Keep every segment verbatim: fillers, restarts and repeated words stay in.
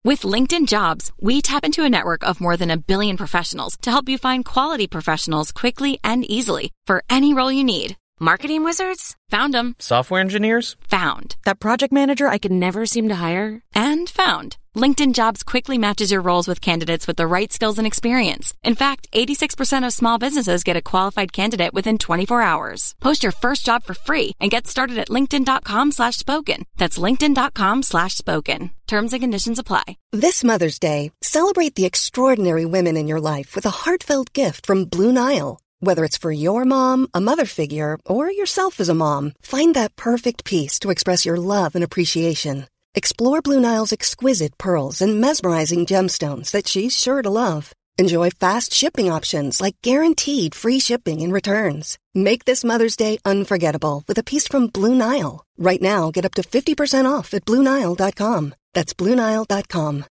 With LinkedIn Jobs, we tap into a network of more than a billion professionals to help you find quality professionals quickly and easily for any role you need. Marketing wizards? Found them. Software engineers? Found. That project manager I could never seem to hire? And found. LinkedIn Jobs quickly matches your roles with candidates with the right skills and experience. In fact, eighty-six percent of small businesses get a qualified candidate within twenty-four hours. Post your first job for free and get started at linkedin.com slash spoken. That's linkedin.com slash spoken. Terms and conditions apply. This Mother's Day, celebrate the extraordinary women in your life with a heartfelt gift from Blue Nile. Whether it's for your mom, a mother figure, or yourself as a mom, find that perfect piece to express your love and appreciation. Explore Blue Nile's exquisite pearls and mesmerizing gemstones that she's sure to love. Enjoy fast shipping options like guaranteed free shipping and returns. Make this Mother's Day unforgettable with a piece from Blue Nile. Right now, get up to fifty percent off at blue nile dot com. That's blue nile dot com.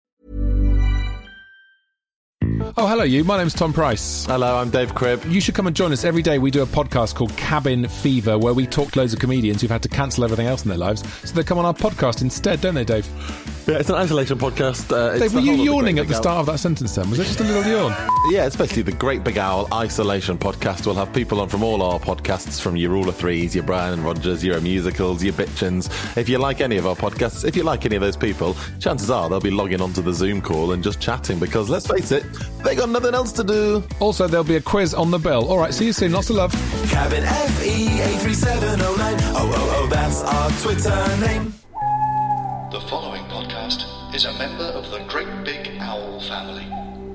Oh, hello you. My name's Tom Price. Hello, I'm Dave Cribb. You should come and join us. Every day we do a podcast called Cabin Fever, where we talk to loads of comedians who've had to cancel everything else in their lives, so they come on our podcast instead, don't they, Dave? Yeah, it's an isolation podcast. Uh, Dave, were you yawning at the start of that sentence then? Was it just a little yawn? Yeah, it's basically the Great Big Owl Isolation podcast. We'll have people on from all our podcasts, from your Rule of Threes, your Brian and Rogers, your Musicals, your Bitchins. If you like any of our podcasts, if you like any of those people, chances are they'll be logging onto the Zoom call and just chatting, because let's face it, they got nothing else to do. Also, there'll be a quiz on the bell. All right, see you soon. Lots of love. Cabin F E eight three seven oh nine. Oh, oh, oh, that's our Twitter name. The following podcast is a member of the Great Big Owl family.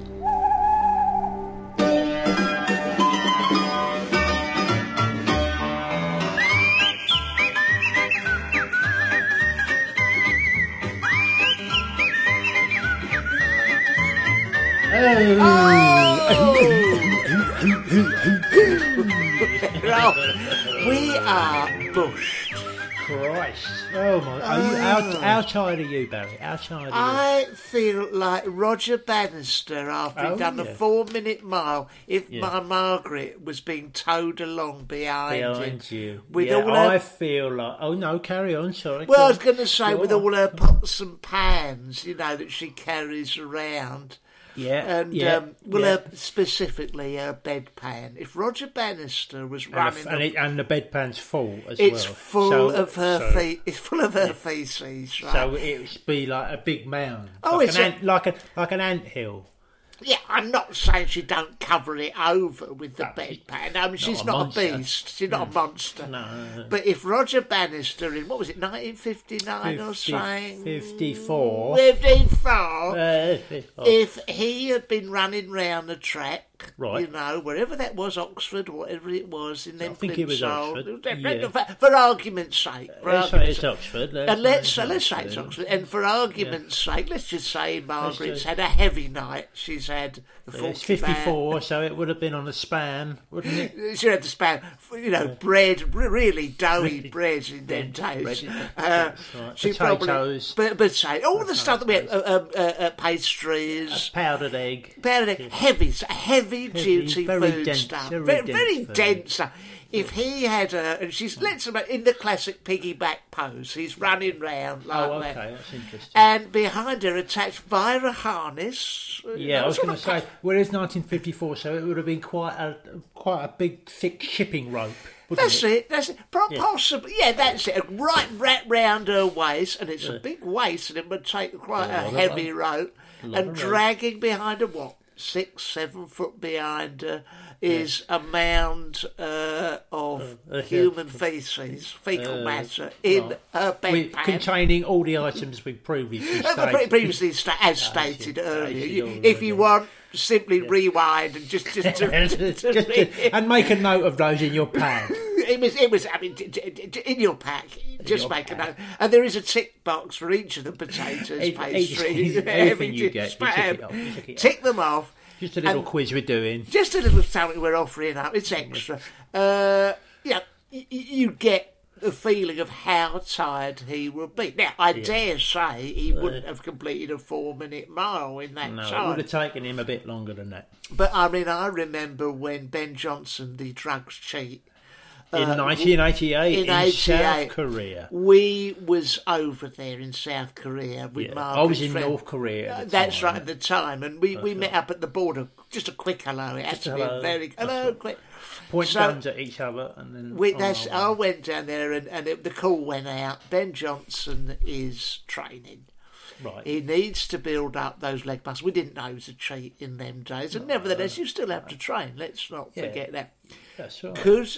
Oh. We are bushed. Christ. Oh my. Are you, how, how tired are you, Barry? How tired are you? I feel like Roger Bannister after he'd Oh, done yeah. a four minute mile if Yeah. my Margaret was being towed along behind, Behind him. you. With yeah, all her, I feel like... Oh, no, carry on, sorry. well, Go I was on. going to say, Go with on. all her pots and pans, you know, that she carries around. Yeah, And, yeah, um, well, yeah. her, specifically her bedpan. If Roger Bannister was And, running... the, and, it, and the bedpan's full as it's well. full So- of her so, fe- It's full of her feces, right? So it would be like a big mound. Oh, like it's an a- ant, like a like an anthill. Yeah, I'm not saying she don't cover it over with the No, bedpan. I mean, she's a not a, monster. beast. She's not a monster. No. But if Roger Bannister in, what was it, nineteen fifty-nine or Fifty- something? fifty-four. fifty-four. Uh, If he had been running round the track, Right. you know, wherever that was, Oxford, whatever it was, in them I think it was Plimsoll- Oxford, yeah. For, for argument's sake. For let's say argument's it's sake. Oxford. Let's And let's, say let's say it's Oxford. And for argument's sake, let's just say Margaret's say- had a heavy night. She's had a It's forty man- fifty-four, so it would have been on a span, wouldn't it? She had to span, you know, bread, re- really doughy bread in them days. bread, Uh, that's right. she Potatoes. probably, but, but say all the stuff that we had, uh, um, uh, uh, pastries, Powdered egg. powdered egg, heavy, heavy duty very food dense, stuff, very very, dense very food. dense stuff. If he had a, and she's let's say in the classic piggyback pose, he's running round like Oh, okay, that. that's interesting. And behind her, attached via a harness. you Yeah, know, I was sort going of to say, well, it's nineteen fifty-four, so it would have been quite a quite a big, thick shipping rope. wouldn't That's it. That's it. Pro- Yeah. Possibly, yeah. That's it. Right, wrapped round her waist, and it's a big waist, and it would take quite Yeah, a a lot heavy of- rope, a lot and of rope. dragging behind her, what six, seven foot behind her is a mound uh, of Uh, uh, human yeah. feces, fecal Uh, matter in right. her With- bedpan. containing all the items we previously Uh, stated. pre- previously, sta- as stated as earlier, stated you, already. if you want, simply rewind and just just to, to, to Just- read it. and make a note of those in your pad. It was, it was. I mean, d- d- d- in your pack, just your make a pack. note. And there is a tick box for each of the potatoes, Each- pastries, each- everything everything you get, you tick spam. it off, you tick it off. Tick them off. Just a little And- quiz we're doing. Just a little something we're offering up. It's extra. Uh, yeah, y- y- you get the feeling of how tired he would be. Now, I dare say he wouldn't have completed a four-minute mile in that No, it time. would have taken him a bit longer than that. But I mean, I remember when Ben Johnson, the drugs cheat, In uh, nineteen eighty-eight, in, in South Korea. We was over there in South Korea with Yeah. Margaret's I was in friend. North Korea at Uh, the That's time. right, at the time. And we, we met up at the border. Just a quick hello. It had Just to a be hello. a very... Hello, quick. Point So- guns at each other and then... We, on that's, our I way. went down there and, and it, the call went out. Ben Johnson is training. Right. He needs to build up those leg muscles. We didn't know he was a cheat in them days. And nevertheless, you still have to train. Let's not Yeah. forget that. That's right. Could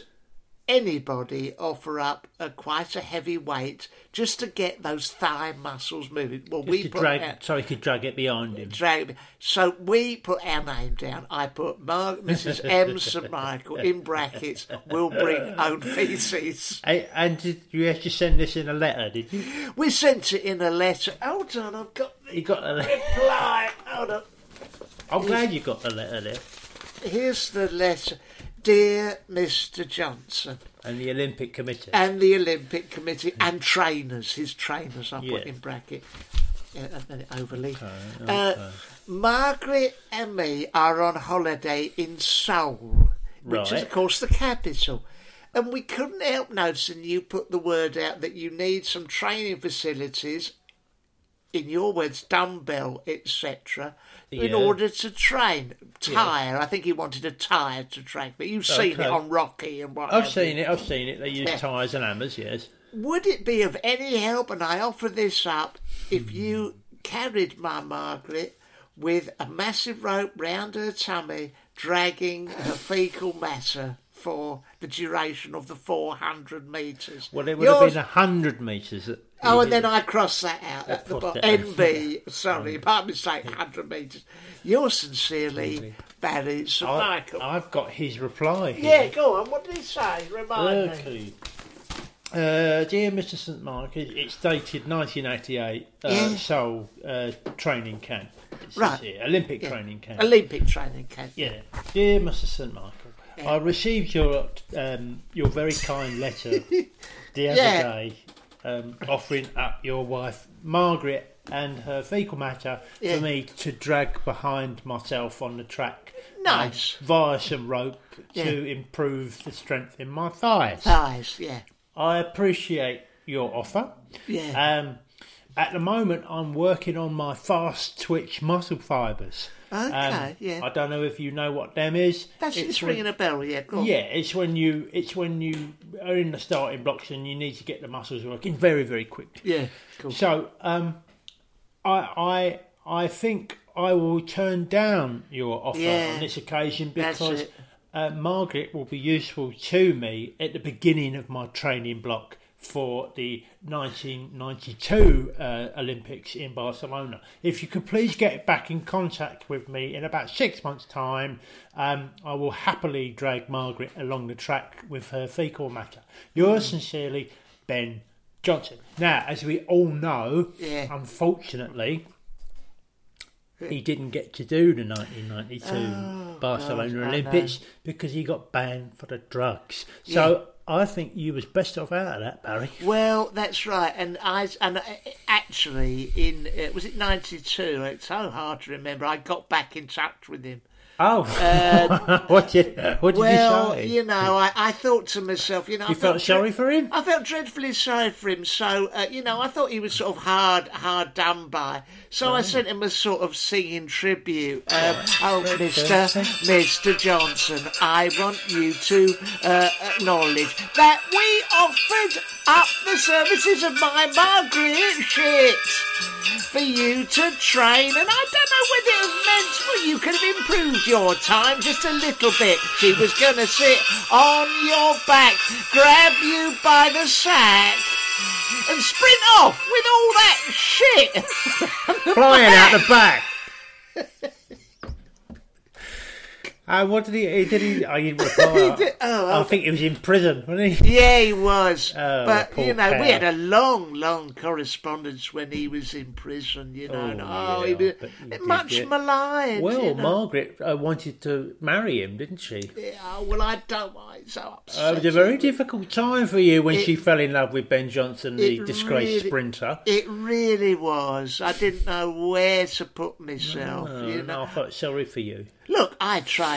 anybody offer up a quite a heavy weight just to get those thigh muscles moving? Well, Just we to put drag, out, so he could drag it behind him. drag. So we put our name down. I put Mark, Missus M. St Michael in brackets. Will bring own feces. Hey, and did you have to send this in a letter, did you? We sent it in a letter. Hold on, I've got the You got a letter. reply. Hold on. I'm glad you got the letter there. Here's the letter. Dear Mister Johnson, And the Olympic Committee. and the Olympic Committee and trainers, his trainers, I put Yeah. in bracket, yeah, and then it overlay. Okay, Uh, okay. Margaret and me are on holiday in Seoul, which is Right. of course the capital. And we couldn't help noticing you put the word out that you need some training facilities, in your words, dumbbell, et cetera, in Yeah. order to train. Tire, I think he wanted a tire to train, but you've seen Okay. it on Rocky and what I've have you. seen it, I've seen it. They use Yeah. tyres and hammers, yes. Would it be of any help, and I offer this up, if you carried my Margaret with a massive rope round her tummy, dragging her fecal matter for the duration of the four hundred metres? Well, it would Yours- have been one hundred metres. that Oh, he and then did. I cross that out at the crossed bottom. it out. N B, sorry, pardon mistake, one hundred metres. Yours sincerely, Barry St I, Michael. I've got his reply here. Yeah, go on, what did he say? Remind me. Okay. Uh, dear Mister St Mark, it- it's dated nineteen eighty-eight, uh, Yeah. Seoul uh, training camp. It says Right. here, Olympic Yeah. training camp. Olympic training camp. Yeah. Dear Mister St Michael, I received your um, your very kind letter the other Yeah. day um, offering up your wife Margaret and her fecal matter Yeah. for me to drag behind myself on the track. Nice. um, via some rope Yeah. to improve the strength in my thighs. Thighs, yeah. I appreciate your offer. Yeah. Um, at the moment, I'm working on my fast twitch muscle fibres. Okay, yeah. I don't know if you know what them is. That's it's, It's ringing when- a bell, yeah. Go on. Yeah, it's when you it's when you are in the starting blocks and you need to get the muscles working very very quickly. Yeah, cool. So um, I I I think I will turn down your offer Yeah, on this occasion that's because it. uh, Margaret will be useful to me at the beginning of my training block for the nineteen ninety-two uh, Olympics in Barcelona. If you could please get back in contact with me in about six months' time, um, I will happily drag Margaret along the track with her fecal matter. Yours sincerely, Ben Johnson. Now, as we all know, Yeah. unfortunately, he didn't get to do the nineteen ninety-two Barcelona God, I Olympics because he got banned for the drugs. So I think you was best off out of that, Barry. Well, that's right, and I and uh, actually in uh, was it ninety-two? It's so hard to remember. I got back in touch with him. Oh, what did what did Well, you say? you know, I, I thought to myself, you know, I You felt dre- sorry for him? I felt dreadfully sorry for him. So, uh, you know, I thought he was sort of hard, hard done by. So I sent him a sort of singing tribute. Um, oh, Mister Mister Johnson, I want you to uh, acknowledge that we offered up the services of my Margaret shit for you to train, and I don't know whether it was meant for you could have improved your time just a little bit. She was going to sit on your back, grab you by the sack, and sprint off with all that shit. Flying out the back. Uh, what did he? he did he? I didn't reply. did- oh, I think he was in prison, wasn't he? Yeah, he was. Oh, but, poor you know, cow. we had a long, long correspondence when he was in prison, you know. Oh, and, yeah, oh, he I was bet you did, much yeah. maligned. Well, you know. Margaret uh, wanted to marry him, didn't she? Yeah, oh, well, I don't mind. It's so upset. Uh, it was a very difficult time for you when It- she fell in love with Ben Johnson, the It disgraced really- sprinter. It really was. I didn't know where to put myself, Oh, you no, know. I felt sorry for you. Look, I tried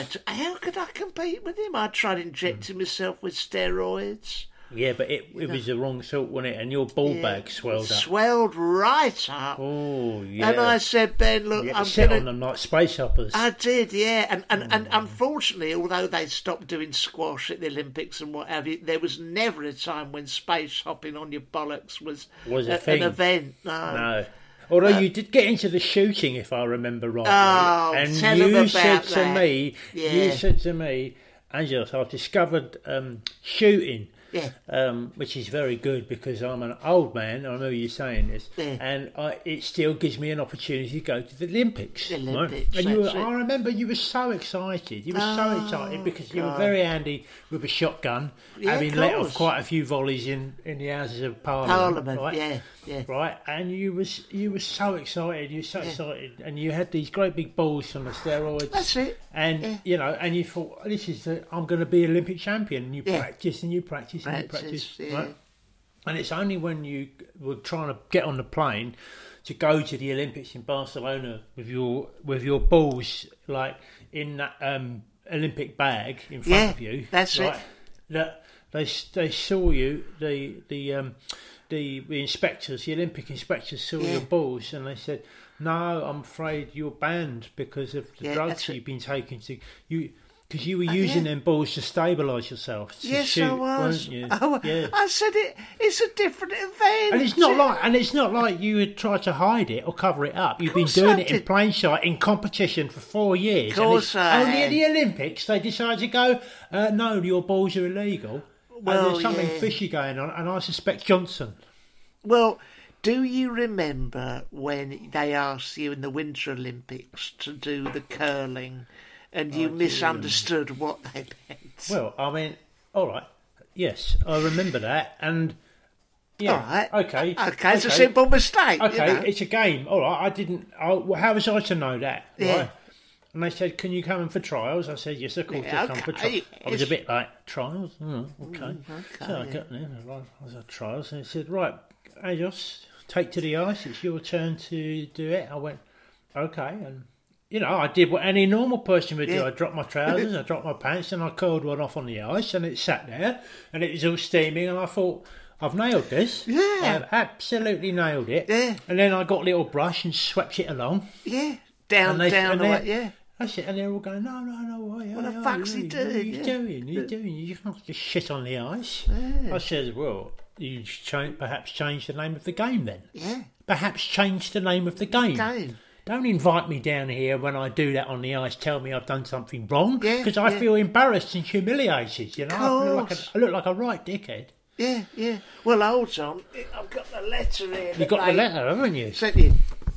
tried to. How could I compete with him? I tried injecting mm. myself with steroids. Yeah, but it it was the wrong sort, wasn't it? And your ball yeah. bag swelled up. Swelled right up. Oh, yeah. And I said, Ben, look, you I'm sit gonna... on them like space hoppers. I did, yeah. And and, oh. and unfortunately, although they stopped doing squash at the Olympics and what have you, there was never a time when space hopping on your bollocks was, was a a, thing. an event. No. No. Although uh, you did get into the shooting, if I remember rightly. Oh, and tell you them about said to that. me, yeah. you said to me, Angelos, I've discovered um, shooting. Yeah. Um, which is very good because I'm an old man. I remember you saying this, yeah. and I, it still gives me an opportunity to go to the Olympics. The Olympics, right? And you were, it. I remember you were so excited. You were oh, so excited because God. you were very handy with a shotgun, yeah, having let off quite a few volleys in, in the Houses of Parliament. Parliament, right? yeah, yeah. Right, and you was you were so excited. You were so yeah. excited, and you had these great big balls from the steroids. That's it. And yeah. you know, and you thought, this is the, I'm going to be Olympic champion. And you yeah. practice and you practice, practice and you practice. Yeah. Right? And it's only when you were trying to get on the plane to go to the Olympics in Barcelona with your with your balls like in that um, Olympic bag in front yeah, of you. That's right, it. That they they saw you. The the um, the, the inspectors, the Olympic inspectors, saw yeah. your balls, and they said, "No, I'm afraid you're banned because of the yeah, drugs you've been taking to you." Because you were oh, using yeah. them balls to stabilise yourself. To yes, shoot, I was. Weren't you? Oh, yeah. I said it. It's a different event, and it's not like, and it's not like you would try to hide it or cover it up. You've been doing I it did. in plain sight in competition for four years. Of course, and I only had. at the Olympics they decided to go. Uh, no, your balls are illegal. Well, and there's something yeah. fishy going on, and I suspect Johnson. Well, do you remember when they asked you in the Winter Olympics to do the curling? And you oh, misunderstood what they meant. Well, I mean, all right, yes, I remember that, and yeah, all right, okay, okay, it's okay. a simple mistake. Okay, you know? It's a game. All right, I didn't. I, well, how was I to know that? Yeah. Right? And they said, "Can you come in for trials?" I said, "Yes, of course, yeah, I'll come okay. for trials." I was it's... a bit like trials. Oh, okay. Mm, okay. So I got there. I was at trials, and they said, "Right, Ajos, take to the ice. It's your turn to do it." I went, "Okay," and. You know, I did what any normal person would do. Yeah. I dropped my trousers, I dropped my pants, and I curled one off on the ice, and it sat there, and it was all steaming, and I thought, I've nailed this. Yeah. I've absolutely nailed it. Yeah. And then I got a little brush and swept it along. Yeah. Down, they, down the way, yeah. That's it, and they're all going, no, no, no, what, what the oh, fuck's oh, he doing? What are you yeah. doing? What are you doing? You can't just shit on the ice. Yeah. I said, well, you ch- perhaps change the name of the game then. Yeah. Perhaps change the name of the game. Game. Don't invite me down here when I do that on the ice. Tell me I've done something wrong. Because yeah, I yeah. feel embarrassed and humiliated. You know, I, feel like a, I look like a right dickhead. Yeah, yeah. Well, hold on. I've got the letter here. You've got the letter, haven't you? Sent you.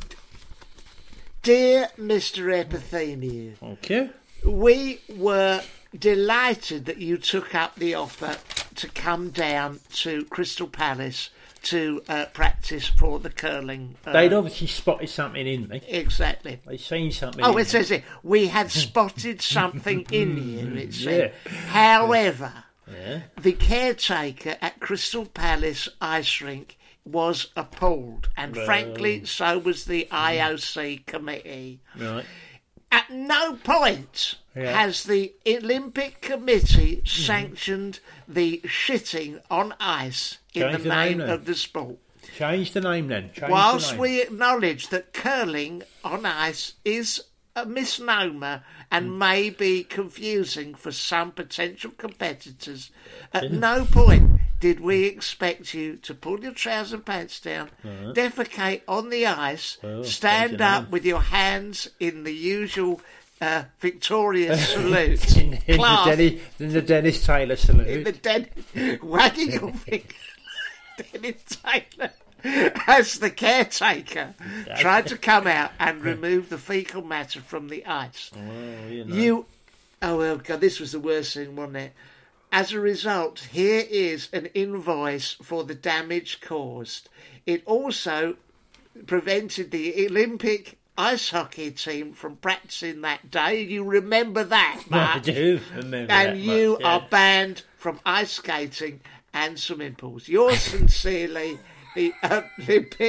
Dear Mister Epithemiu, Thank you. We were delighted that you took up the offer to come down to Crystal Palace to uh, practice for the curling. Uh, They'd obviously spotted something in me. Exactly. They'd seen something Oh, in it me. says it. We had spotted something in you, it said. Yeah. However, Yeah. the caretaker at Crystal Palace Ice Rink was appalled, and Well. frankly, so was the I O C committee. Right. At no point Yeah. has the Olympic Committee sanctioned the shitting on ice in Change the the name name then. of the sport. Change the name then. Change Whilst the name. we acknowledge that curling on ice is a misnomer and Hmm. may be confusing for some potential competitors, at no point did we expect you to pull your trousers and pants down, Uh-huh. defecate on the ice, Well, stand change the up name. with your hands in the usual uh, Victorious salute, in, in, the class, Dennis, in the Dennis Taylor salute. in the den- wagging your finger, Dennis Taylor, as the caretaker tried to come out and remove the fecal matter from the ice. Well, you know. You, oh well, God, this was the worst thing, wasn't it? As a result, here is an invoice for the damage caused. It also prevented the Olympic ice hockey team from practicing that day. You remember that, I Mark? do remember And that you much, yeah. are banned from ice skating and swimming pools. Yours sincerely, the Olympic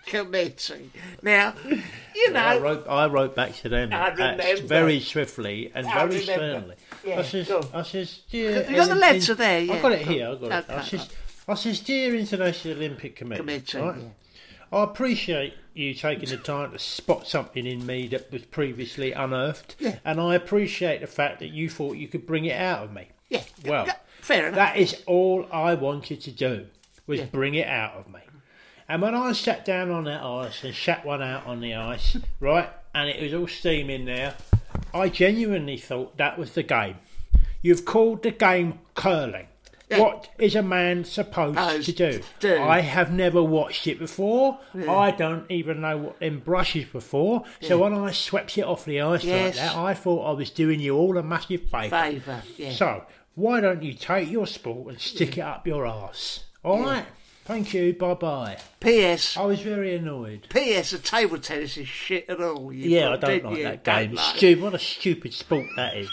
Committee. Now, you know... I wrote, I wrote back to them I uh, remember. very swiftly and I very remember. sternly. Yeah, I says, go on. I says, dear... You got the in- letter in- there, yeah. I've got it here, I've got it. I Okay. says, I says, dear International Olympic Committee, Committee, right? yeah. I appreciate you taking the time to spot something in me that was previously unearthed, Yeah. and I appreciate the fact that you thought you could bring it out of me. Yeah. Well, Yeah, fair enough. that is all I wanted to do, was Yeah. bring it out of me. And when I sat down on that ice and shat one out on the ice, right, and it was all steaming there, I genuinely thought that was the game. You've called the game curling. Yeah. What is a man supposed Supposed to do? to do. I have never watched it before. Yeah. I don't even know what them brushes before. So Yeah. when I swept it off the ice Yes. like that, I thought I was doing you all a massive favour. Favour, yeah. So why don't you take your sport and stick it up your arse? All right. Thank you. Bye bye. P S. I was very annoyed. P S. The table tennis is shit at all. You Yeah, I thought, don't didn't like you? that Don't game. like it. Stupid. What a stupid sport that is.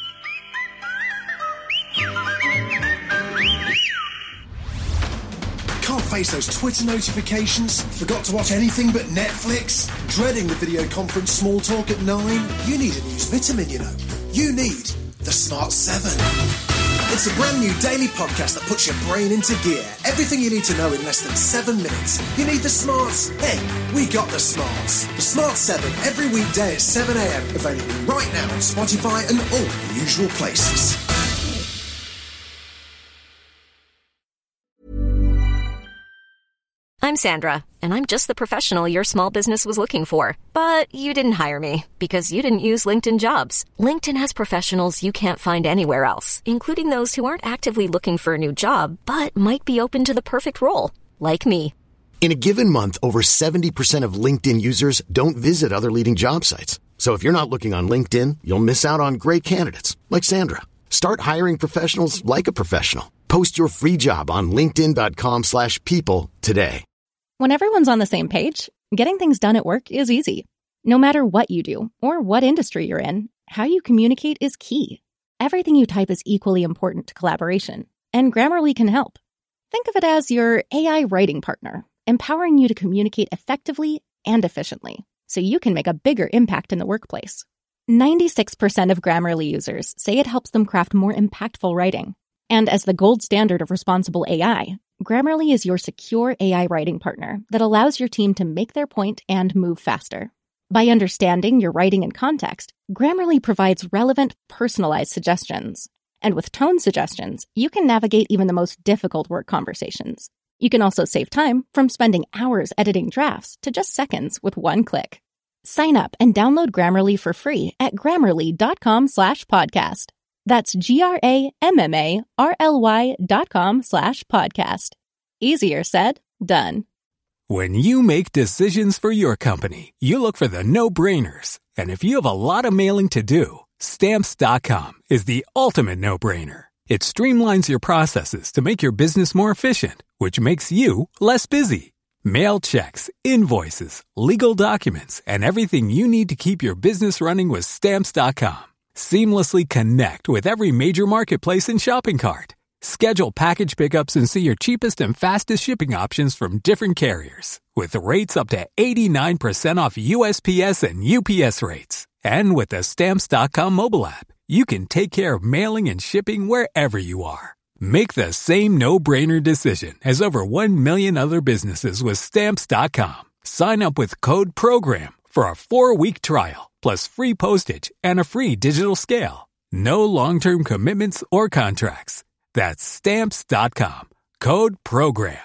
Can't face those Twitter notifications? Forgot to watch anything but Netflix? Dreading the video conference small talk at nine? You need a news vitamin, you know. You need the Smart seven. It's a brand new daily podcast that puts your brain into gear. Everything you need to know in less than seven minutes. You need the smarts? Hey, we got the smarts. The Smart seven every weekday at seven a.m. Available right now on Spotify and all the usual places. I'm Sandra, and I'm just the professional your small business was looking for. But you didn't hire me because you didn't use LinkedIn Jobs. LinkedIn has professionals you can't find anywhere else, including those who aren't actively looking for a new job, but might be open to the perfect role, like me. In a given month, over seventy percent of LinkedIn users don't visit other leading job sites. So if you're not looking on LinkedIn, you'll miss out on great candidates like Sandra. Start hiring professionals like a professional. Post your free job on linkedin.com slash people today. When everyone's on the same page, getting things done at work is easy. No matter what you do or what industry you're in, how you communicate is key. Everything you type is equally important to collaboration, and Grammarly can help. Think of it as your A I writing partner, empowering you to communicate effectively and efficiently, so you can make a bigger impact in the workplace. ninety-six percent of Grammarly users say it helps them craft more impactful writing. And as the gold standard of responsible A I, Grammarly is your secure A I writing partner that allows your team to make their point and move faster. By understanding your writing and context, Grammarly provides relevant, personalized suggestions. And with tone suggestions, you can navigate even the most difficult work conversations. You can also save time from spending hours editing drafts to just seconds with one click. Sign up and download Grammarly for free at grammarly.com slash podcast. That's G-R-A-M-M-A-R-L-Y dot com slash podcast. Easier said, done. When you make decisions for your company, you look for the no-brainers. And if you have a lot of mailing to do, Stamps dot com is the ultimate no-brainer. It streamlines your processes to make your business more efficient, which makes you less busy. Mail checks, invoices, legal documents, and everything you need to keep your business running with Stamps dot com. Seamlessly connect with every major marketplace and shopping cart. Schedule package pickups and see your cheapest and fastest shipping options from different carriers. With rates up to eighty-nine percent off U S P S and U P S rates. And with the Stamps dot com mobile app, you can take care of mailing and shipping wherever you are. Make the same no-brainer decision as over one million other businesses with Stamps dot com. Sign up with code PROGRAM for a four-week trial, plus free postage and a free digital scale. No long-term commitments or contracts. That's Stamps dot com. Code PROGRAM.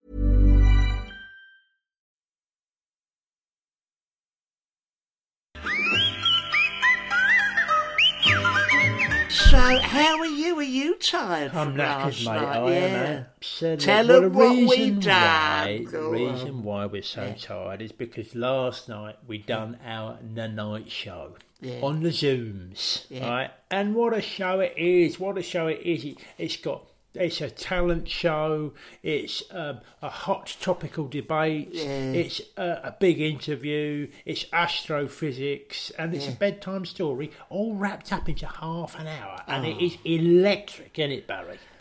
So, how are you? Are you tired I'm from knackered, last mate. night? I yeah. am absolutely. Tell well, them the what we reason done. why, the Go reason on. why we're so Yeah. tired is because last night we done our the night show Yeah. on the Zooms, Yeah. right? And what a show it is! What a show it is! It, it's got. It's a talent show. It's um, a hot topical debate. Yeah. It's a, a big interview. It's astrophysics, and it's Yeah. a bedtime story, all wrapped up into half an hour. And Oh. it is electric, isn't it, Barry?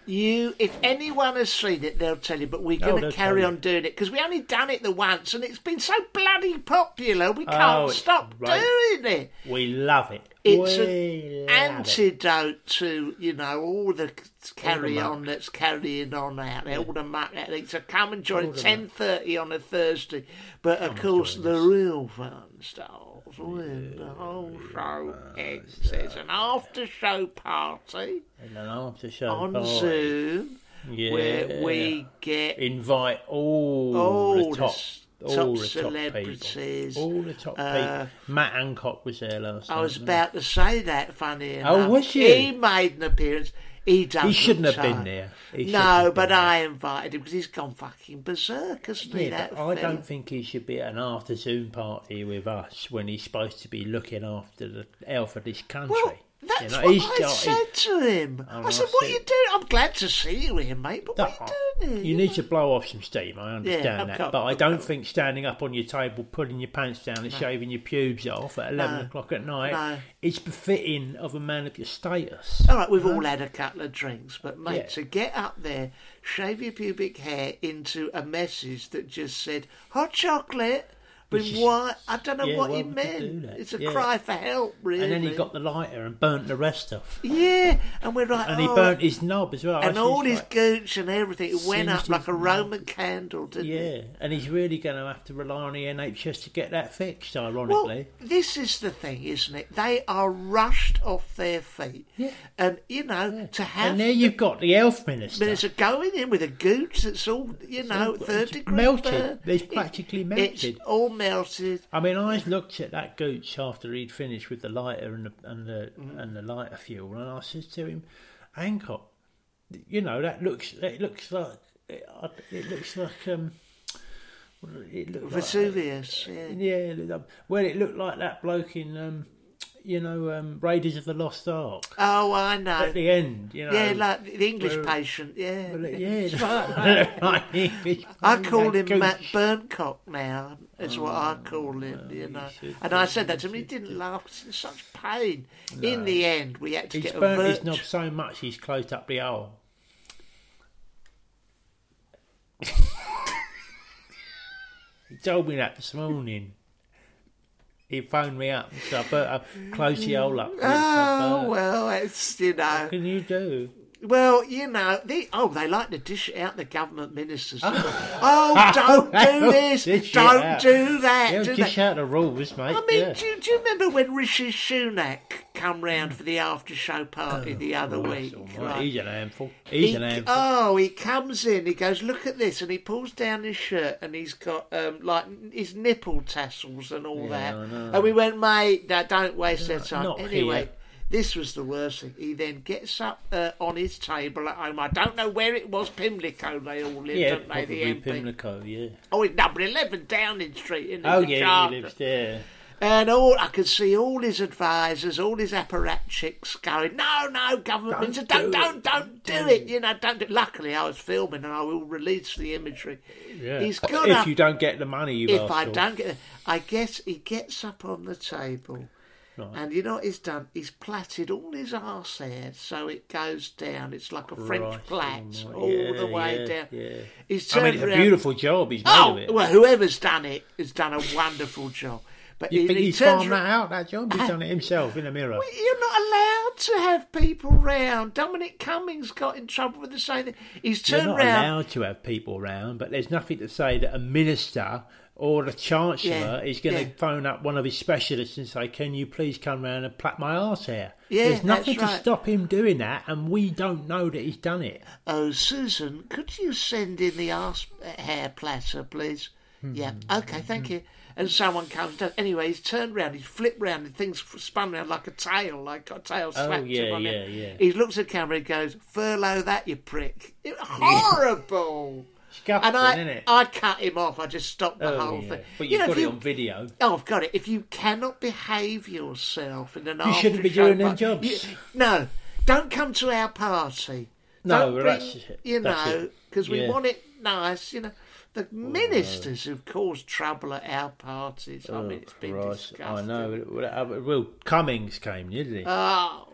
You, if anyone has seen it, they'll tell you. But we're Oh, going they'll to carry tell on you. doing it because we only done it the once, and it's been so bloody popular. We Oh, can't it's stop great. doing it. We love it. It's we an love antidote to, you know, all the carry muck. on that's carrying on out there, all the muck out there. So come and join All at the ten thirty on a Thursday. But of course, the real fun starts when the whole show ends. There's an after show party And an after show on party. Zoom Yeah. where we get invite all, all the top, the all top the top celebrities. people. All the top Uh, people. Matt Hancock was there last night. I was wasn't about to say that, funny enough. Oh, was you? He made an appearance. He doesn't. He shouldn't have so. been there. He shouldn't no, have but been I invited him because he's gone fucking berserk, hasn't he? Yeah, that but I fella? don't think he should be at an after Zoom party with us when he's supposed to be looking after the health of this country. Well, that's You know, what he's I got- said to him. Oh, I said, I "What are see. you doing? I'm glad to see you here, mate. But what are you doing here? You need to blow off some steam, I understand Yeah, that. okay, But I okay. don't think standing up on your table, pulling your pants down and shaving your pubes off at eleven No. o'clock at night No. is befitting of a man of your status. All right, we've Huh? all had a couple of drinks, but mate, Yeah. to get up there, shave your pubic hair into a message that just said "hot chocolate," but Which is- why? I don't know Yeah, what why he would you do meant. that? It's a Yeah. cry for help, really. And then he got the lighter and burnt the rest off. yeah, and we're like, And he oh, burnt his knob as well. I and said, all it's his like- gooch and everything. It went up Singed like his a knob. Roman candle, didn't Yeah, it? and he's really going to have to rely on the N H S to get that fixed, Well, ironically. this is the thing, isn't it? They are rushed off their feet, Yeah. and you know to have and there you've got the health minister. minister going in with a gooch that's all you know So, third it's degree melted. burn. It's It- practically It's melted. all melted. I mean, I looked at that gooch after he'd finished with the lighter and the and the Mm. and the lighter fuel, and I said to him, "Hancock, you know that looks it looks like it, it looks like um." It looked Vesuvius, like, yeah. yeah. it looked like- Well, it looked like that bloke in, um, you know, um, Raiders of the Lost Ark. Oh, I know. At the end, you know. yeah, like the English where- patient. Yeah, Well, yeah, It's like- like English I patient, call that him gooch. Matt Burncock now. Is what I Oh, call him, you know. should And I said that to him. He didn't laugh. 'Cause it's such pain. In the end, we had to He's get a burnt his virtue. knob so much he's closed up the hole. He told me that this morning. He phoned me up, so I better close the hole up. Oh well, it's you know. What can you do? Well, you know, they, oh, they like to dish it out, the government ministers. oh, don't do this, Dish it don't out. do that. Yeah, do dish that. out the rules, mate. I mean, yeah. do, you- do you remember when Rishi Sunak come round for the after-show party the other week? Right, right? He's an handful. He's He- an handful. oh, he comes in, he goes, look at this, and he pulls down his shirt, and he's got, um, like, his nipple tassels and all Yeah, that. I know. And we went, mate, no, don't waste their time. not Anyway, here. this was the worst thing. He then gets up uh, on his table at home. I don't know where it was, Pimlico they all live, Yeah, don't they, the probably M P? Pimlico, yeah. Oh, it's number eleven Downing Street, in Oh, the yeah, Charter. he lives there. And all I could see all his advisors, all his apparatchiks going, no, no, government minister, don't, don't, don't do it. You know, don't do it. Luckily, I was filming and I will release the imagery. Yeah. He's got if up. you don't get the money, you if I asked for. don't get, I guess he gets up on the table. Right. And you know what he's done? He's plaited all his arse hair so it goes down. It's like a French Right, plait alright. all Yeah, the way yeah, down. yeah. He's I mean, turned it's a around- beautiful job he's made Oh, of it. well, whoever's done it has done a wonderful job. But You he, think he he's turns farmed ra- that out, that job? He's done it himself in the mirror. Well, you're not allowed to have people round. Dominic Cummings got in trouble with the same thing. He's You're turned not round. allowed to have people round, but there's nothing to say that a minister or the Chancellor Yeah, is going to yeah. phone up one of his specialists and say, can you please come round and plait my arse hair? Yeah, there's nothing that's to right. stop him doing that, and we don't know that he's done it. Oh, Susan, could you send in the arse hair platter, please? Hmm. Yeah, okay, thank you. And someone comes down. Anyway, he's turned round, he's flipped round, and things spun round like a tail, like got a tail Oh, slapped yeah, him on yeah, it. yeah. He looks at the camera and goes, furlough that, you prick. It, horrible. Scuffling, And I, innit? I cut him off. I just stopped the Oh, whole yeah. thing. But You you've know, got if it you- on video. Oh, I've got it. If you cannot behave yourself in an You shouldn't be after-show doing them party- jobs. you- no, don't come to our party. No, don't well, bring, that's it. you That's know, it. because we Yeah. want it nice. You know, the ministers who've caused trouble at our parties. I mean, it's been Right, disgusting. I know. Well, uh, well, Cummings came, didn't he? Oh,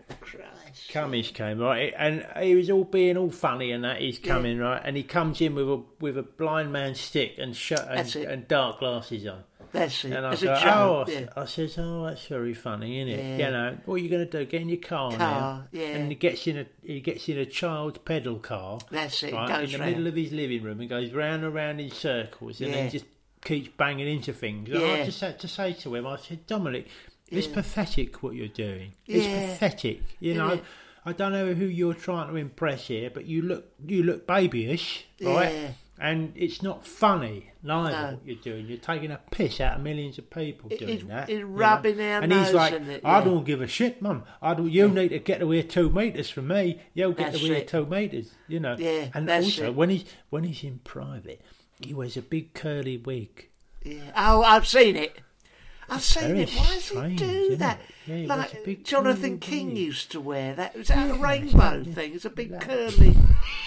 Christ. Cummings came, right, and he was all being all funny and that. He's coming, Yeah. right, and he comes in with a with a blind man's stick and shut and, That's it. and dark glasses on. That's it. And I As go, a oh, child, I, yeah. I says, oh, that's very funny, isn't it? Yeah. You know, what are you going to do? Get in your car, Car, now. yeah. And he gets in a he gets in a child's pedal car. That's it, Right, goes in the round. middle of his living room and goes round and round in circles, and Yeah. then just keeps banging into things. And I Yeah. just had to say to him, I said, Dominic, it's Yeah. pathetic what you're doing. It's Yeah. pathetic. You know, Yeah. I don't know who you're trying to impress here, but you look you look babyish, right? Yeah. And it's not funny, neither, No. what you're doing. You're taking a piss out of millions of people It- doing it's- that. it's you know. rubbing our And he's nose like, in it, I yeah. don't give a shit, Mum. I don't, you need to get away two metres from me. You'll get That's away it. two metres, you know. Yeah, and that's also, it. when he's, when he's in private, he wears a big curly wig. Yeah. Oh, I've seen it. I've seen very it. Why does strange, he do isn't that? it? Yeah, he like wears a big Jonathan curly King wig. used to wear that. Was that a Yeah, rainbow yeah. thing? It's a big That- curly.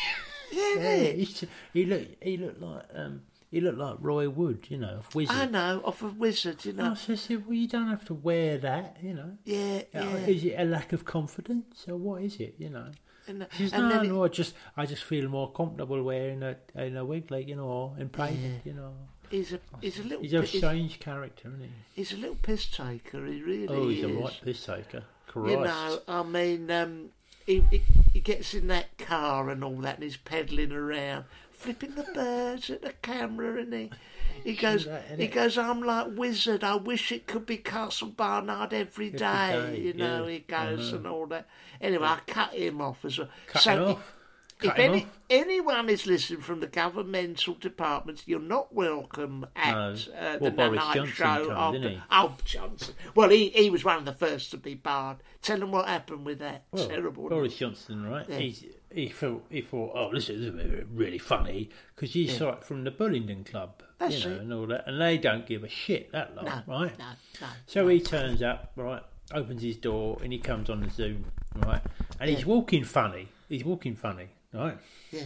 Yeah, Yeah, isn't it? he's, he looked he looked like um, he looked like Roy Wood, you know, of Wizard. I know, off of Wizard, you know. I said, well, you don't have to wear that, you know. Yeah, Uh, yeah. Is it a lack of confidence, or what is it? You know. And, She says, and no, then it- no, I just, I just feel more comfortable wearing a, in a wig, like you know, in private, Yeah. you know. he's a he's a little He's a pi- he's, strange character, isn't he? he's a little piss taker. He really Oh, he's is. a right piss taker. Christ. You know, I mean, um, he, he he gets in that car and all that, and he's pedalling around, flipping the birds at the camera, and he he goes, that, he innit? goes, I'm like Wizard. I wish it could be Castle Barnard every day. day, you know, yeah, he goes I know. and all that. Anyway, I cut him off as well. Cut so him i- off. If Cut him any, off. anyone is listening from the governmental departments, you're not welcome at No. uh, the Well, Boris Night Johnson Show. comes, after- didn't he? Oh, Johnson. Well, he, he was one of the first to be barred. Tell them what happened with that. Well, Terrible. Boris Johnson, right? Yeah. He's, he thought, he thought, oh, this is really funny because you saw it from the Bullingdon Club, That's you know, it. and all that, and they don't give a shit that long, No, right? no, no. So he turns up, right, opens his door, and he comes on the Zoom, right, and he's Yeah. walking funny. He's walking funny, right? Yeah.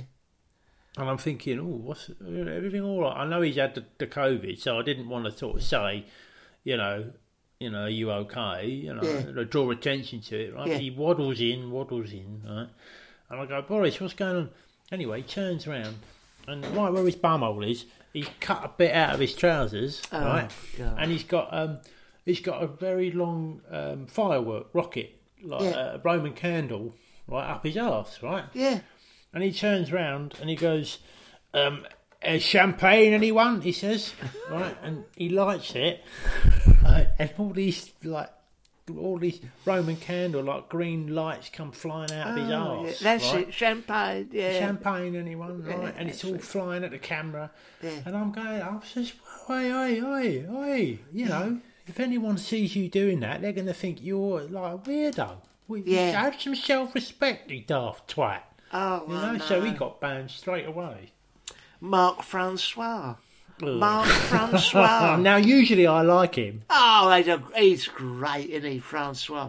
And I'm thinking, oh, what's everything all right? I know he's had the, the COVID, so I didn't want to sort of say, you know, you know, are you okay? You know, Yeah. draw attention to it, right? Yeah. But he waddles in, waddles in, right? And I go, Boris, what's going on? Anyway, he turns round, and right where his bumhole is, he's cut a bit out of his trousers, Oh, right? God. And he's got um, he's got a very long um, firework rocket, like Yeah. a Roman candle, right up his arse, right? Yeah. And he turns round and he goes, um, uh, champagne, anyone? He says, right, and he lights it, uh, and all these like, all these Roman candle like green lights come flying out of his Oh, arse. yeah. That's right? it. Champagne. Yeah. Champagne, anyone? Yeah, Right, and it's all that's it. flying at the camera, Yeah. and I'm going, I says, oi, oi, oi, oi, you know, if anyone sees you doing that, they're going to think you're like a weirdo. Well, Yeah. Have some self-respect, you daft twat. Oh, You I know, so he know. got banned straight away. Mark Francois. Ugh. Mark Francois. Now, usually I like him. Oh, he's, a, he's great, isn't he, Francois?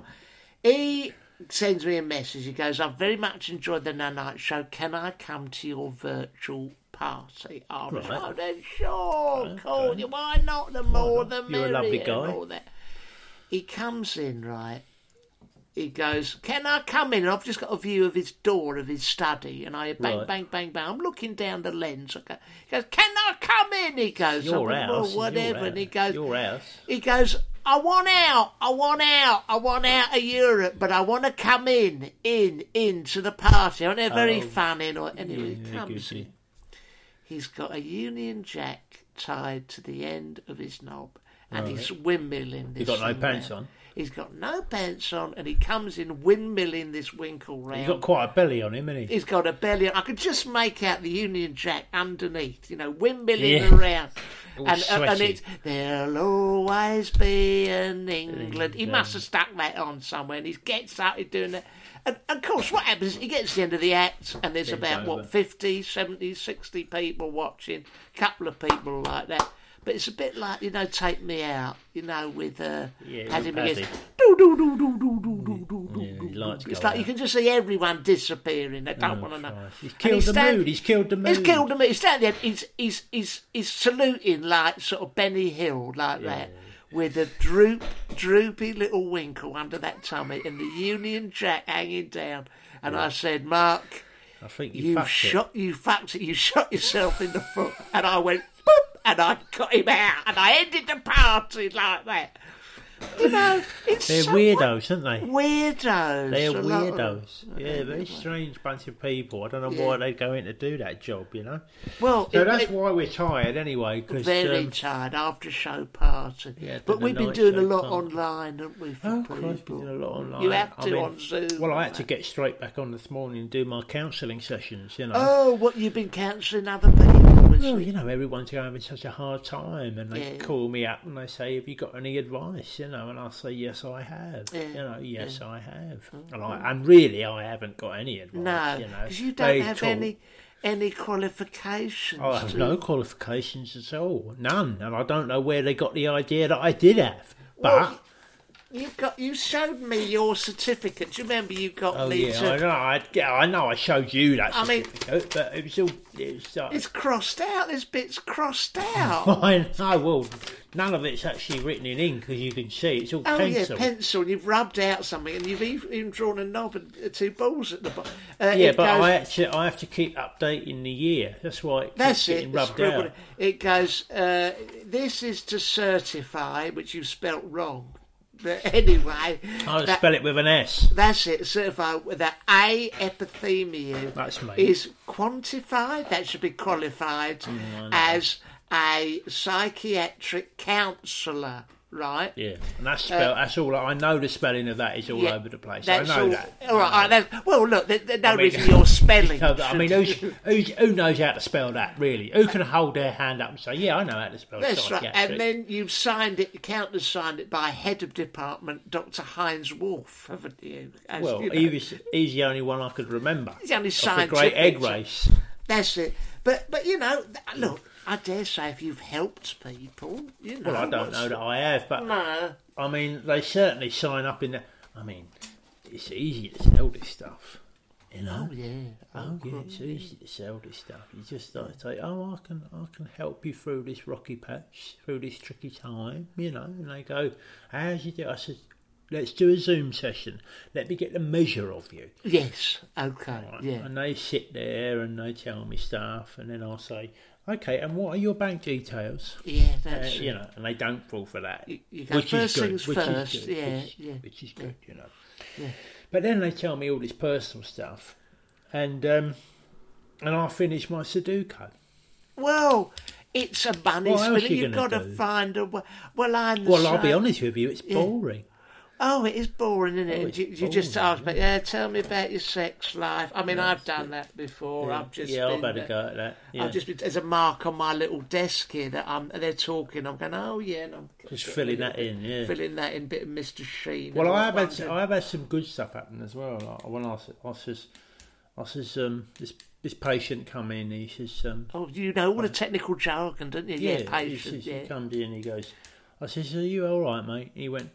He sends me a message. He goes, I've very much enjoyed the No Night Show. Can I come to your virtual party? I was Right. like, then sure, Okay. cool. Why not? The more, the You're a merrier. lovely and guy. all that. He comes in, right? He goes, can I come in? And I've just got a view of his door, of his study. And I bang, Right. bang, bang, bang. I'm looking down the lens. I go, he goes, can I come in? He goes, Your I went, house. well, is whatever. Your And he house. goes, Your house. he goes, I want out, I want out, I want out of Europe, but I want to come in, in, into the party. And they're very Oh. funny. And all. Anyway, Yeah, he comes good, in. He's got a Union Jack tied to the end of his knob, and Right. he's windmilling this He got no thing pants round. on. He's got no pants on, and he comes in windmilling this winkle round. He's got quite a belly on him, hasn't he? He's got a belly. I could just make out the Union Jack underneath, you know, windmilling Yeah. around. All And, and, and sweaty. it's, there'll always be an England. He must have stuck that on somewhere, and he gets up, he's doing that. And, and of course, what happens, he gets to the end of the act, and there's It's about, over. what, fifty, seventy, sixty people watching, a couple of people like that. But it's a bit like, you know, Take Me Out, you know, with uh, Yeah, Paddy with Paddy. McGuinness. Do, do, do, do, do, do, do, do, do, Yeah, he likes to It's go like you out. can just see everyone disappearing. They don't Oh, want to know. Christ. He's And killed he's the stand- mood. He's killed the mood. He's killed the mood. He's standing there. He's he's he's he's saluting like sort of Benny Hill like that with a droop, droopy little winkle under that tummy and the Union Jack hanging down. And Yeah. I said, Mark, I think you, you fucked shot, it. you fucked it, you shot yourself in the foot. And I went, boop, and I got him out, and I ended the party like that. You know, it's They're so weirdos, aren't they? Weirdos. They're a lot of- weirdos. Yeah, very strange bunch of people. I don't know why Yeah. they go in to do that job, you know? Well, so it- that's it- why we're tired anyway. Cause, Very um, tired after show party. Yeah, but the we've been night doing a show lot party. online, haven't we? For Oh, people? Christ, we're doing a lot online. You have I to mean, on Zoom. Well, I and had to that. get straight back on this morning and do my counselling sessions, you know. Oh, what, you've been counselling other people? was Well, it? you know, everyone's having such a hard time, and they Yeah. call me up and they say, "Have you got any advice?" You know, and I say, "Yes, I have." Yeah. You know, yes, Yeah. I have. And, I, and really, I haven't got any advice. No, you know, because you don't They have talk- any any qualifications. I have do no you? qualifications at all, none, and I don't know where they got the idea that I did have. But Well, you got you showed me your certificate. Do you remember you got oh me yeah, to? I know. I, yeah, I know. I showed you that I mean- certificate, but it was all. It was, uh, It's crossed out. There's bits crossed out. I know. Well, none of it's actually written in ink, as you can see. It's all Oh pencil. yeah, pencil. And you've rubbed out something, and you've even even drawn a knob and uh, two balls at the bottom. Uh, yeah, it but goes- I actually I have to keep updating the year. That's why it That's keeps it. getting the rubbed scribble. out. It goes. Uh, this is to certify, which you spelt wrong. But anyway, I'll that- spell it with an S. That's it. Certify that A epithemia That's me. is quantified. That should be qualified Mm, I know. as a psychiatric counsellor, right? Yeah, and that's spelled. Uh, that's all. I know the spelling of that is all Yeah, over the place. I that's know all, that. All right. all right, that- well, look, there, there's no I mean- reason your spelling. No, I mean, who's, should- who's, who knows how to spell that, really? Who can hold their hand up and say, yeah, I know how to spell That's right. psychiatric? And then you've signed it, the countess signed it by head of department, Doctor Heinz Wolf, haven't you? As, Well, you know. he was, he's the only one I could remember. He's the only Of the scientific. great egg race. That's it. But, but you know, th- look, I dare say if you've helped people, you know. Well, I don't what's- know that I have, but No. I mean, they certainly sign up in the. I mean, it's easy to sell this stuff, you know. Oh, yeah. Oh, yeah, God, it's easy to sell this stuff. You just like say, "Oh, I can, I can help you through this rocky patch, through this tricky time," you know. And they go, "How's you do?" I said, "Let's do a Zoom session. Let me get the measure of you." Yes. Okay. Right. Yeah. And they sit there and they tell me stuff, and then I'll say, "Okay, and what are your bank details?" Yeah, that's Uh, you it. know, and they don't fall for that. You, you go which first is good, things which is first. good, yeah, which, yeah. which is good, you know. Yeah. But then they tell me all this personal stuff, and um, and I finish my Sudoku. Well, it's a money What else spinner. you You've gonna got to do? find a way. Well, I'm the Well, I'll be same. honest with you, it's Yeah. boring. Oh, it is boring, isn't it? Oh, it's you, you just boring, ask me, yeah, tell me about your sex life. I mean, I've done that before. Yeah, I've just yeah, I've been, had a go at that. Yeah. I've just been, there's a mark on my little desk here that I'm. They're talking. I'm going, oh yeah, and I'm Just filling that in, yeah. filling that in, bit of Mister Sheen. Well, and I have had wondered- I have had some good stuff happen as well. Like when I, s- I says, I says, um, this this patient come in. He says, um, Oh, you know all the technical jargon, don't you? Yeah, he patient. says, Yeah. he comes in. He goes, I says, "Are you all right, mate?" He went,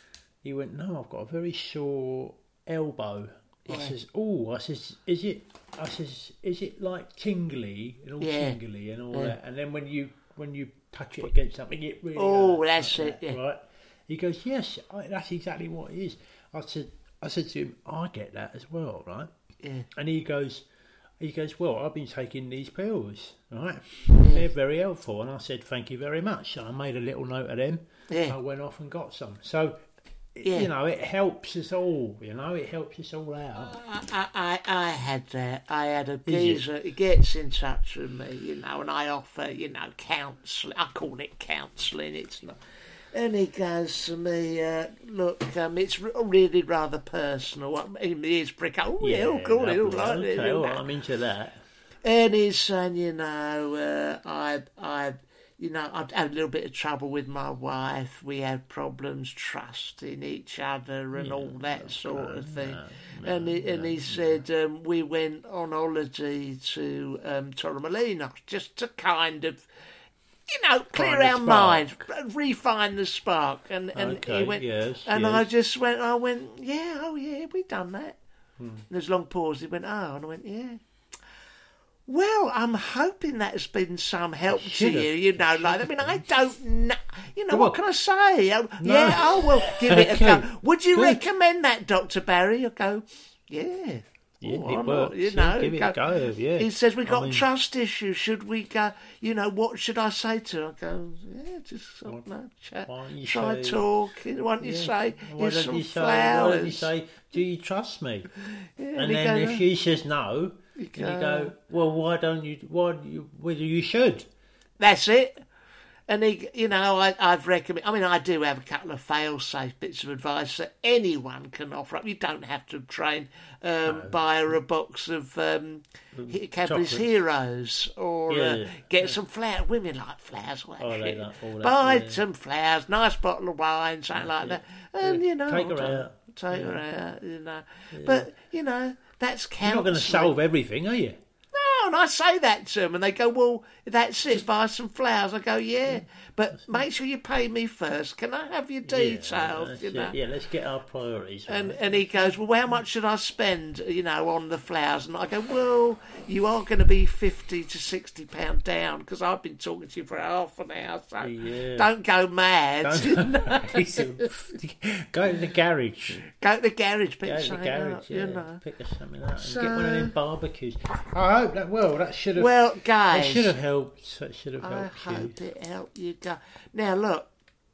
he went, "No, I've got a very sore elbow." I Yeah. says, "Oh," I says, "Is it?" I says, "Is it like tingly and all Yeah. tingly and all Yeah. that?" And then when you when you touch it against something, it really. Oh, hurts that's like it, that, yeah. Right? He goes, "Yes, I, that's exactly what it is." I said, I said to him, "I get that as well, right?" Yeah. And he goes, he goes, "Well, I've been taking these pills, right? They're very helpful." And I said, "Thank you very much." And I made a little note of them. Yeah. I went off and got some. So, Yeah. you know, it helps us all. You know, it helps us all out. I, I, I had that. I had a it? geezer. He gets in touch with me, you know, and I offer, you know, counselling. I call it counselling. It's not. And he goes to me, uh, look, um, it's re- really rather personal. I mean, he is prick. Oh, yeah, oh, cool, lovely. all right. Okay, all all right. right, I'm into that. And he's saying, you know, uh, I, I, you know, I've had a little bit of trouble with my wife. We had problems trusting each other and all that sort of thing. and he, and he said um, we went on holiday to um, Torremolino just to kind of, you know, clear Find the our spark. mind, refine the spark. And and Okay, he went, yes, and I yes. just went, I went, yeah, oh yeah, we done that. Hmm. And there's a long pause. He went, oh, and I went, yeah. Well, I'm hoping that has been some help to Should've. you, you know, like, I mean, I don't know, you know, Come what on. can I say? Oh, No. Yeah, oh, well, give it a go. Good. Would you Good. recommend that, Doctor Barry? I go, yeah. Yeah, Oh, it I'm works. not- you Yeah, know, give it a go, yeah. He says, we've got I mean- trust issues. Should we go, you know, what should I say to her? I go, yeah, just sort of, no, chat. Why don't you Try say- talk. Why don't you Yeah. say, Why here's don't some you say, flowers? Why don't you say, do you trust me? Yeah, and and he then goes, if she says no, You then you go- go, well, why don't you? Why do you? Whether you should? That's it. And he, you know, I, I've recommended. I mean, I do have a couple of fail-safe bits of advice that anyone can offer up. You don't have to train. Um, buy her a box of um, He- Cadbury's Chocolates. Heroes, or Yeah, uh, yeah, get yeah. some flowers. Women like flowers. All that Oh, they shit. like all that, buy yeah. some flowers, nice bottle of wine, something like that, and you know, Take her I don't- out. Take her Yeah. out. You know, but you know, that's You're not going to counselling. solve everything, are you? No, and I say that to them, and they go, well, that's it, buy some flowers. I go, yeah, but make sure you pay me first. Can I have your details? That's you it. know? Yeah, let's get our priorities. And right. and he goes, well, how much should I spend, you know, on the flowers? And I go, well, you are going to be fifty to sixty pound down, because I've been talking to you for half an hour, so Yeah. don't go mad. you know? Go to the garage. Go to the garage, pick Go to the something garage, up, yeah. you know. Pick us something up and So- get one of them barbecues. I hope that. Well, that should have. Well, guys, that should have helped. That should have I helped you. hope it helped you go. Now, look,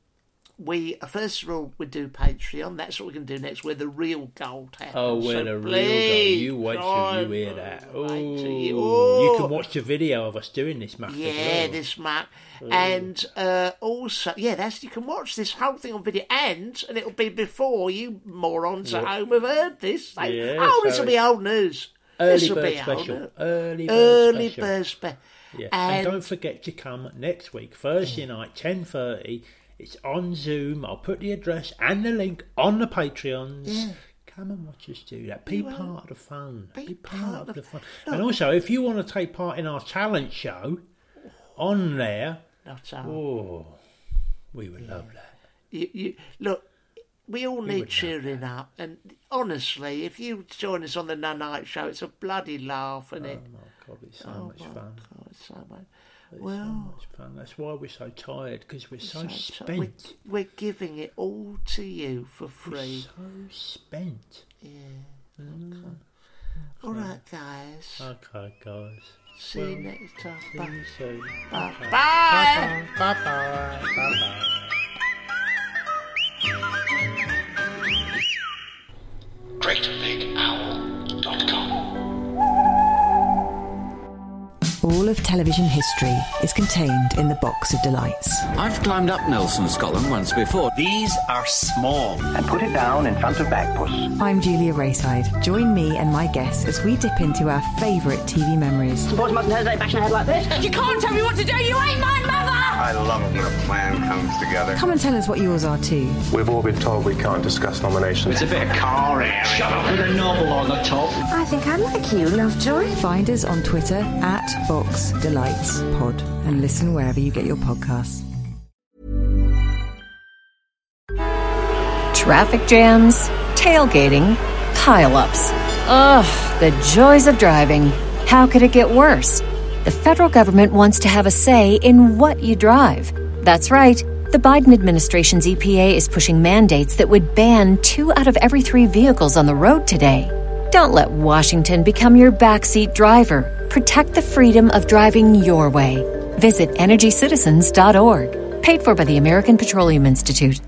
we first of all we do Patreon. That's what we're going to do next. Where the real gold happens. Oh, where So the real gold. please, You wait till God, you hear that. Oh, wait till you- you oh. can watch the video of us doing this, Matt. Yeah, this Mark, and uh, also, yeah, that's you can watch this whole thing on video, and and it'll be before you morons at What? home have heard this. They, Yeah, oh, so this will be old news. Early This will bird be old special. news. Early bird Early special. bird special. Yeah. And, And, don't forget to come next week, Thursday night, ten thirty. It's on Zoom. I'll put the address and the link on the Patreons. Yeah. Come and watch us do that. Be You part won't. of the fun. Be Be, part, part of the of- fun. Look. And also, if you want to take part in our talent show on there, Not all. oh, we would love that. You, you, look, we all need would cheering up, and honestly, if you join us on the No Night Show, it's a bloody laugh, isn't it? Oh my God, it's so Oh much my fun. God, it's so much. It's Well, so much fun. That's why we're so tired, because we're so, so- spent. We're, we're giving it all to you for We're free. so spent. Yeah. Mm. All right, guys. Okay, guys. See you next time. See Bye. you soon. Bye. Okay. Bye. Bye. Bye. Bye. Bye. great big owl dot com. All of television history is contained in the Box of Delights. I've climbed up Nelson, Scotland once before. These are small. And put it down in front of Bagpuss. I'm Julia Rayside. Join me and my guests as we dip into our favourite T V memories. Boys mustn't hesitate bashing a head like this. You can't tell me what to do, you ain't my mother! I love it when a plan comes together. Come and tell us what yours are too. We've all been told we can't discuss nominations. It's a bit of car air. Shut up with a novel on the top. I think I like you, Lovejoy. Find us on Twitter at Box Delights Pod and listen wherever you get your podcasts. Traffic jams, tailgating, pile-ups. Ugh, the joys of driving. How could it get worse? The federal government wants to have a say in what you drive. That's right. The Biden administration's E P A is pushing mandates that would ban two out of every three vehicles on the road today. Don't let Washington become your backseat driver. Protect the freedom of driving your way. Visit energy citizens dot org. Paid for by the American Petroleum Institute.